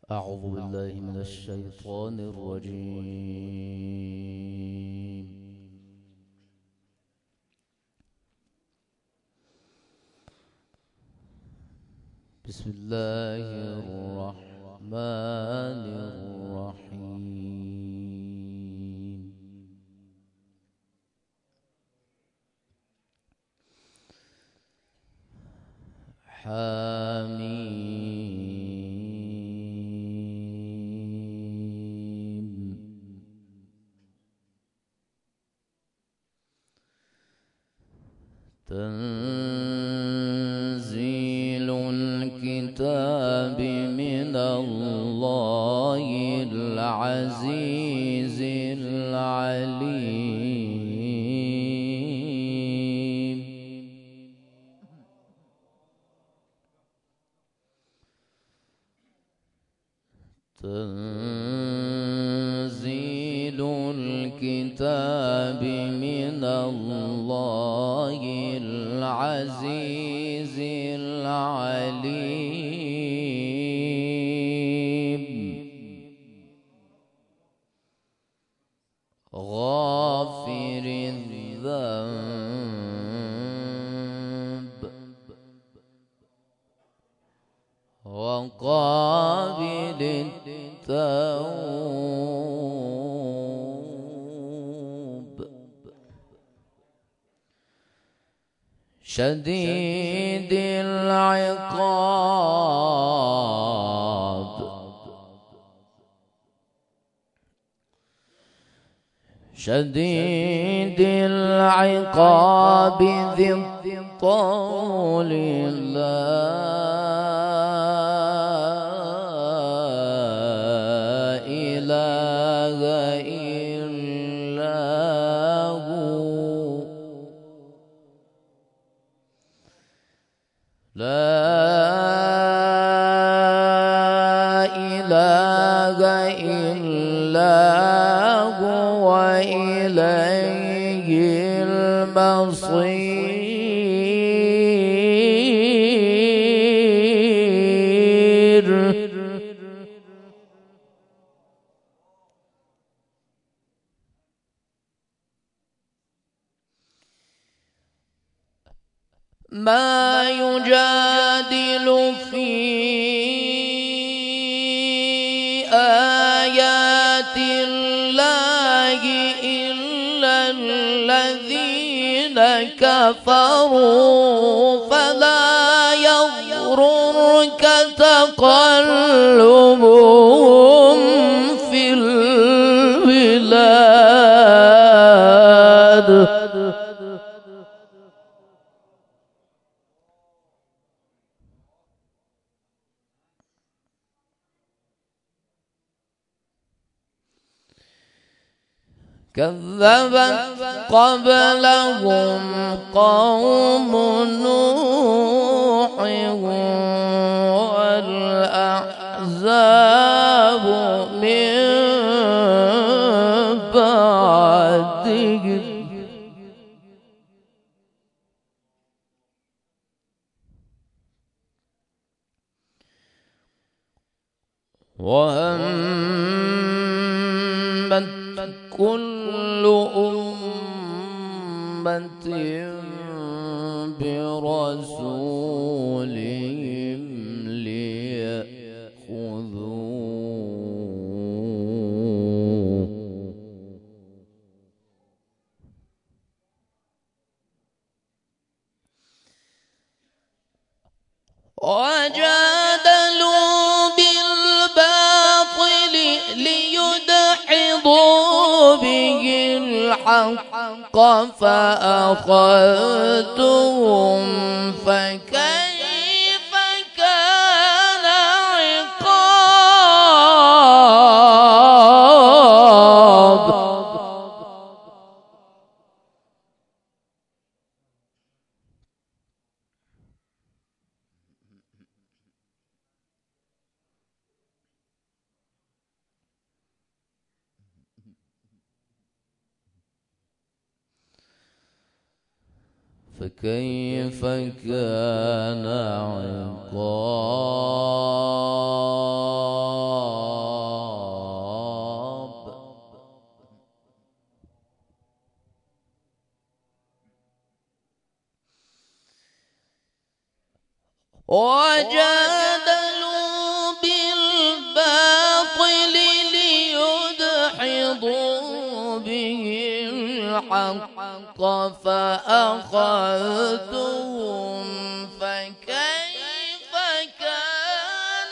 أعوذ بالله من الشيطان الرجيم. بسم الله الرحمن الرحيم. حميم. تنزيل الكتاب من الله العزيز العليم. تنزيل الكتاب من الله العزيز العليم. غافر الذنب وقابل التوب شديد العقاب شديد العقاب ذي الطول لا إله إلا هو لا إله إلا هو إليه المصير. ما يجادل في آيات الله إلا الذين كفروا فلا يغررك تقلبهم في البلاد. كذبت قبلهم قوم نوح والأحزاب من بعدهم وهمت كل أمة برسولهم ليأخذوه وجادلوا بالباطل ليدحضوا به الحق فأخذتهم فكيف كان عقاب. فكيف كان عقاب. وجادلوا بالباطل ليدحضوا به الحق فأخذتهم فكيف كان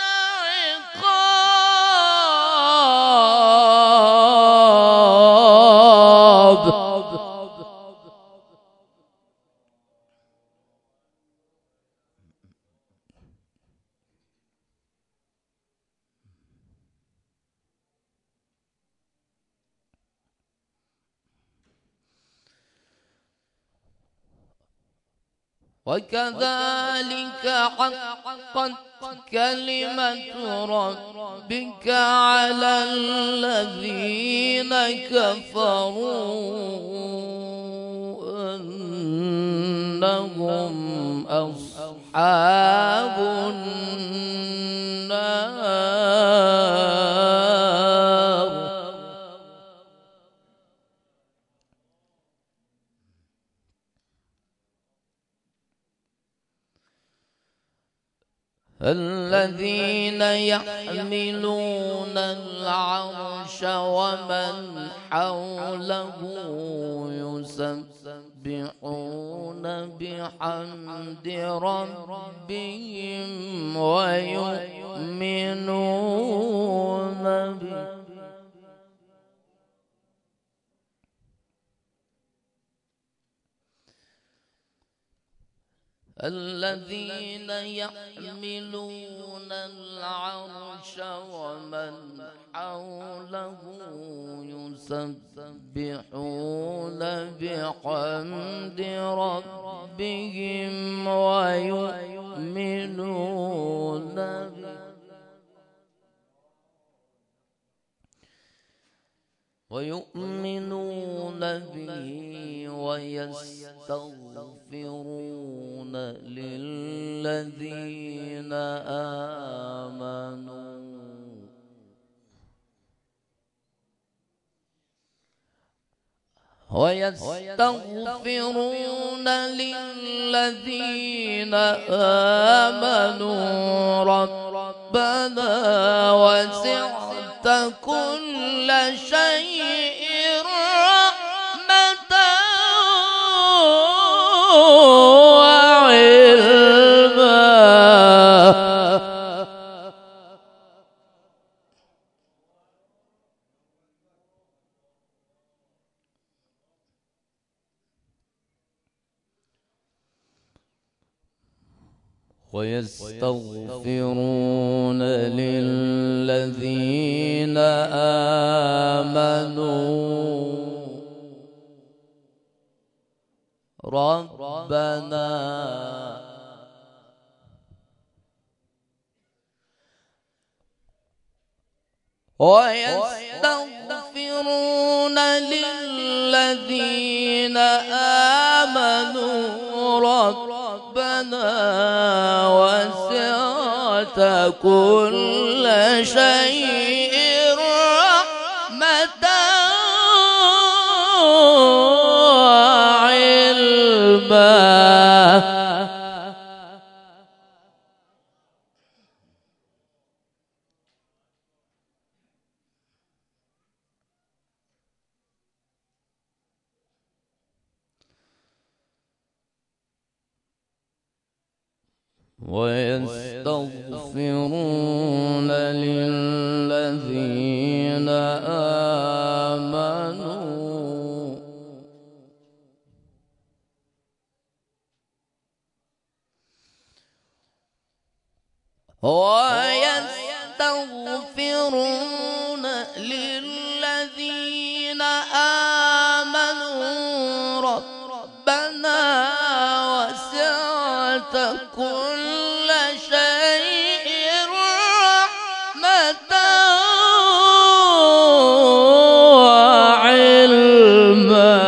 عقاب. وكذلك حقت كلمة ربك على الذين كفروا أنهم أصحاب النار. الذين يحملون العرش ومن حوله يسبحون بحمد ربهم ويؤمنون به الذين يحملون العرش ومن حوله يسبحون بحمد ربهم ويؤمنون به ويستغفرون للذين آمنوا ربنا وسعت كل شيء رحمة ويستغفرون للذين آمنوا ربنا ويستغفرون للذين آمنوا ربنا وسعت كل شيء رحمة وعلما. ويستغفرون للذين آمنوا ويستغفرون للذين آمنوا ربنا وسعت كل شيء رحمة وعلما.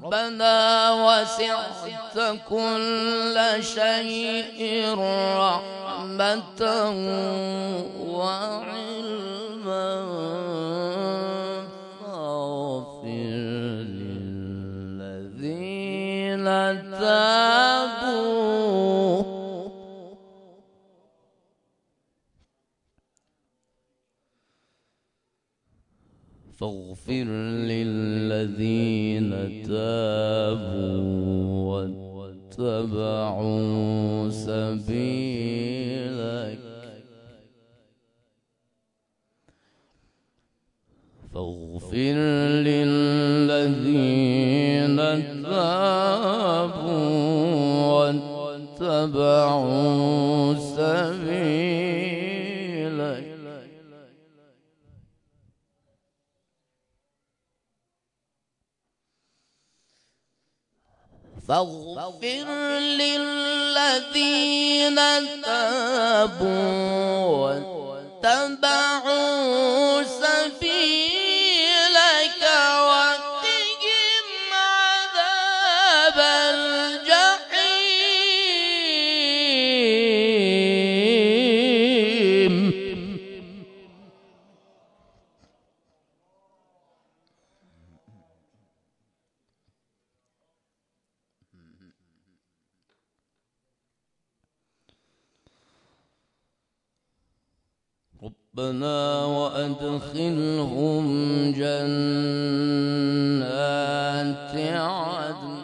ربنا وسعت كل شيء رحمة وعلما فاغفر للذين تابوا واتبعوا سبيلك فاغفر للذين تابوا واتبعوا سبيلك فاغفر للذين تابوا واتبعوا سبيلك وقهم عذاب الجحيم ربنا وأدخلهم جنات عدن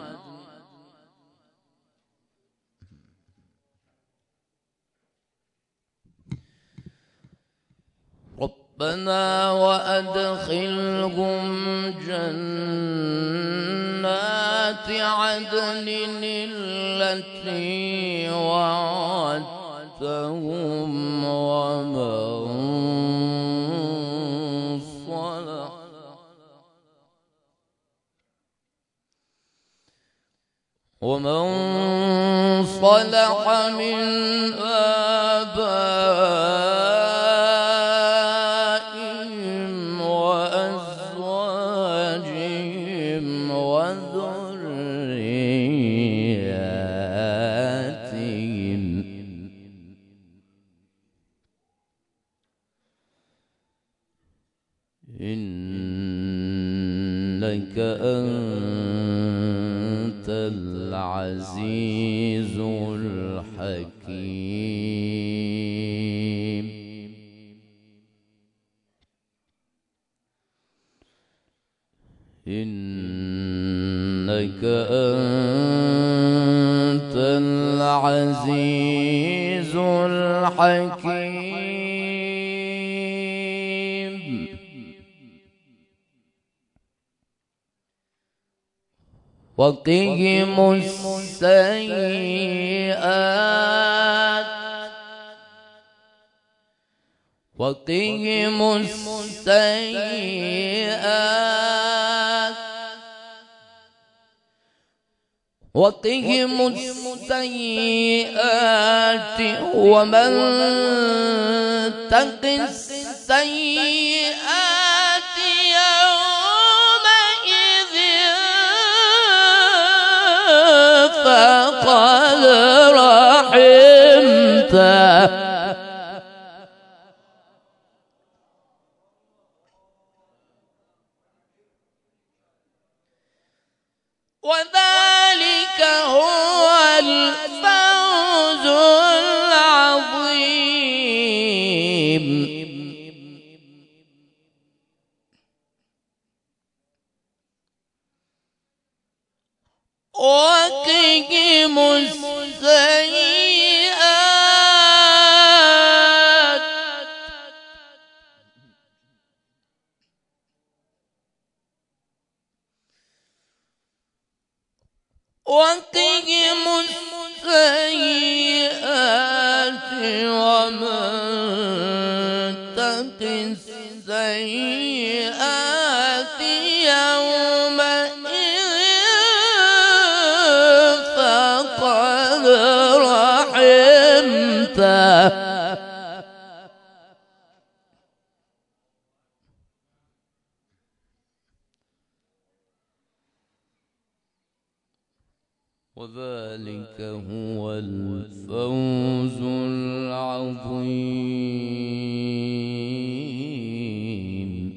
ربنا وأدخلهم جنات عدن التي وعدتهم ومن صلح من آبائهم وأزواجهم وذرياتهم إنك أنت العزيز الحكيم إنك أنت العزيز الحكيم وقهم السيئات وقهم السيئات وقهم السيئات ومن تق السيئات يومئذ فقد رحمته وذلك هو الفوز العظيم وقهم السيئات وقهم السيئات ومن تق السيئات يومئذ فقد رحمته وذلك هو الفوز العظيم.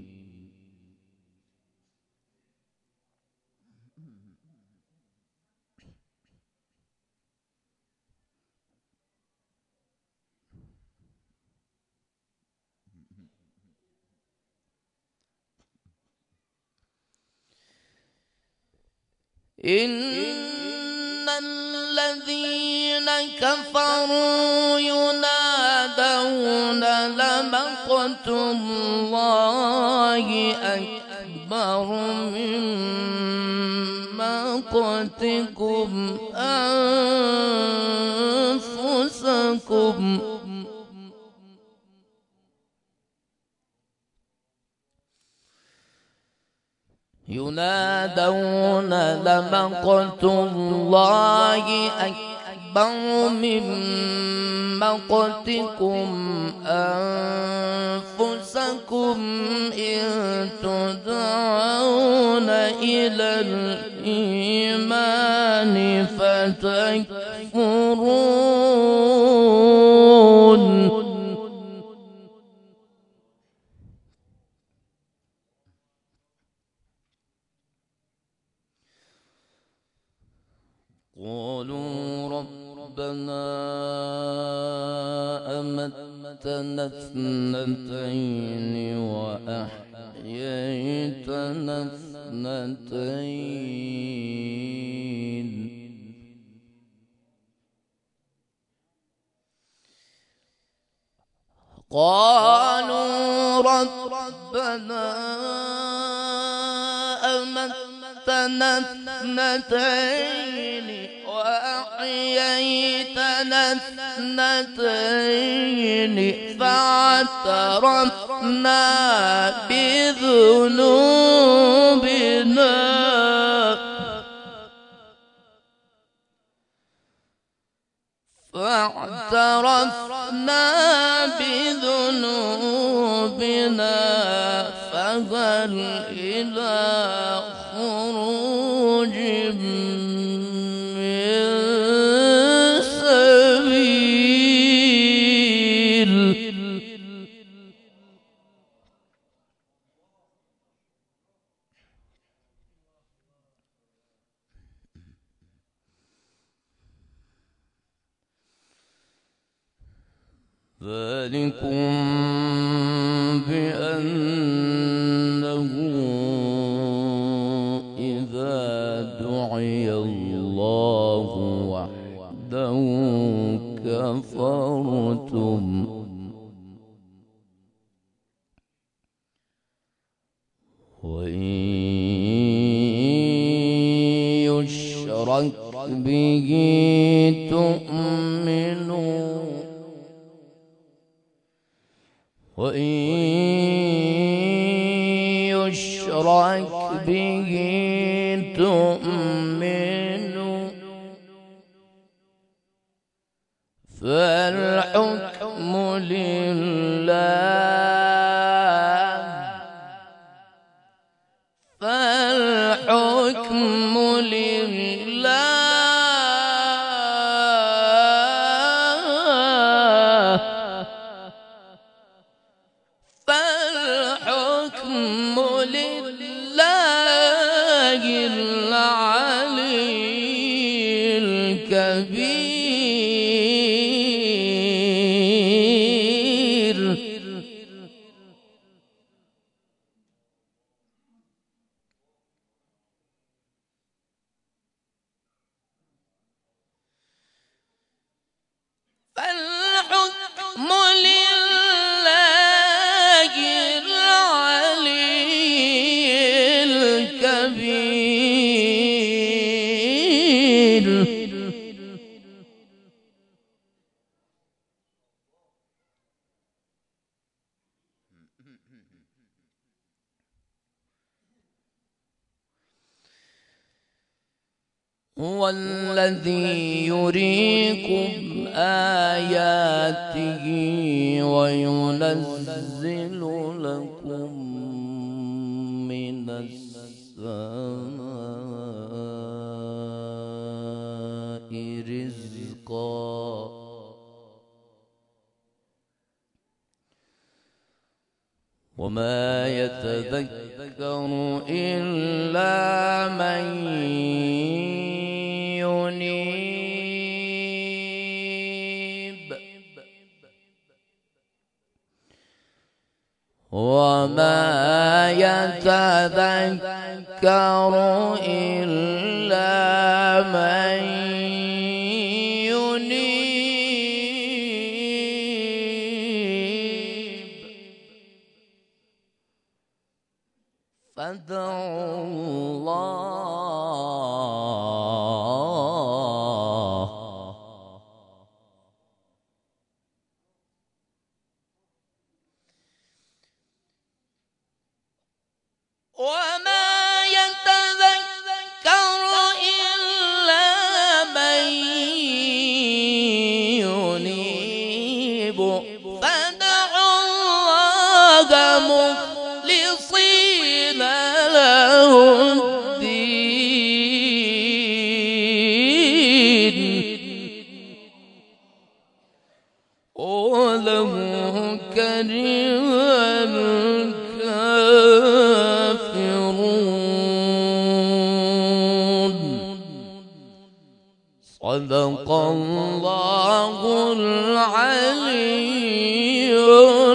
إن الذين كفروا ينادون لمقت الله أكبر من مقتكم أنفسكم ينادون لمقت الله أكبر من مقتكم أنفسكم إن تدعون إلى الإيمان فتكفرون. قالوا ربنا أمتنا اثنتين وأحييتنا اثنتين قالوا ربنا أمتنا اثنتين وأحييتنا اثنتين فاعترفنا بذنوبنا فهل إلى خروج من سبيل. ذلكم بأنه إذا دعي الله وحده كفرتم وإن يشرك به تؤمنوا وإن يشرك به تؤمنوا فالحكم لله فالحكم لله فالحكم لله العلي الكبير. فالحكم لله العلي الكبير. هو الذي يريكم آياته وينزل لكم من السماء وما يتذكر إلا من ينيب وما يتذكر إلا من ينيب فادعوا الله وما يتذكر إلا من ينيب فادعوا الله مخلصين له الدين ولو كره الكافرون صدق الله العلي